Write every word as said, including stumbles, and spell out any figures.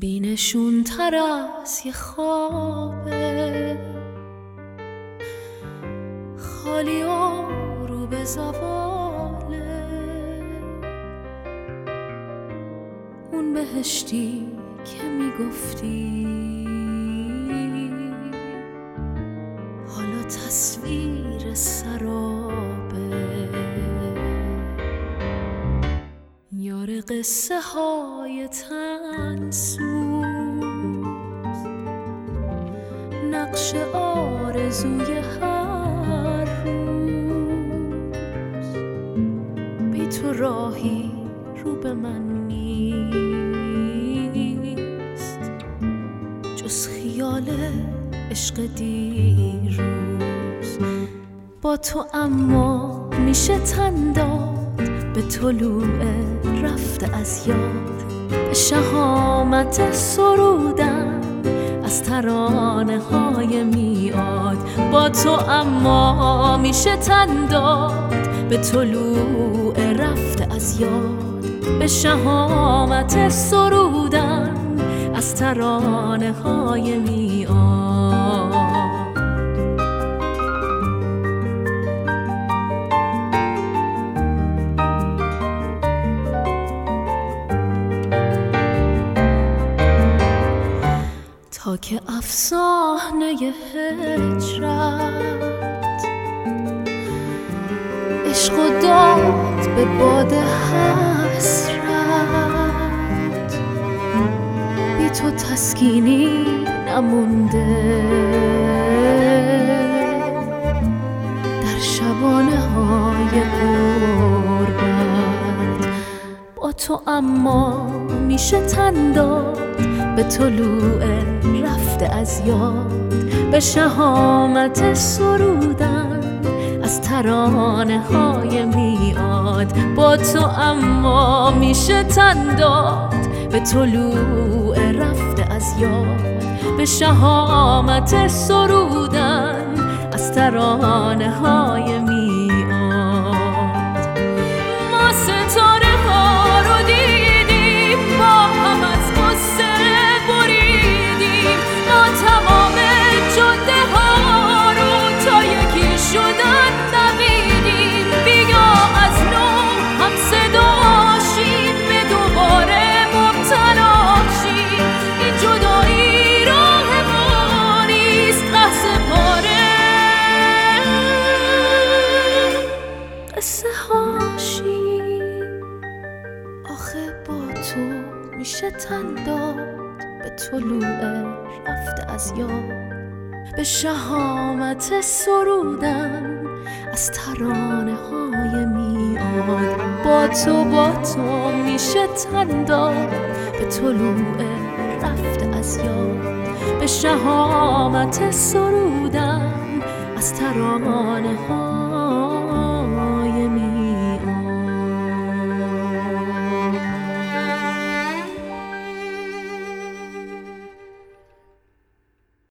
بینشون تر از یه خوابه، خالی و رو به زواله. اون بهشتی که میگفتی حالا تصویر سرابه. یار قصه های تنسوز، نقش آرزوی هر روز. بی تو راهی رو به من نیست جز خیال عشق دیروز. با تو اما میشه تن داد به طلوع رفته از یاد، به شهامت سرودن از ترانه های میاد. با تو اما میشه تن داد به طلوع رفته از یاد، به شهامت سرودن از ترانه های میاد. تا که افسانه هجرت عشق و داد به باد حسرت، بی تو تسکینی نمونده در شبانه های غربت. با تو اما میشه تن داد به طلوع رفته از یاد، به شهامت سرودن از ترانه های میاد. با تو اما میشه تن داد به طلوع رفته از یاد، به شهامت سرودن از ترانه های میاد. ما ستاره ها رو دیدیم، با هم از قصه بریدیم. ما تمام جاده ها رو تا یکی شدن دویدیم. بیا از نو هم صداشیم، به دوباره مبتلا شیم. این جدایی راه ما نیست، قصه پاره قصه هاشیم. آخه با تو میشه تن داد به طلوع رفته از یاد، به شهامت سرودن از ترانه های میاد. با تو با تو میشه تن داد به طلوع رفته از یاد، به شهامت سرودن از ترانه ها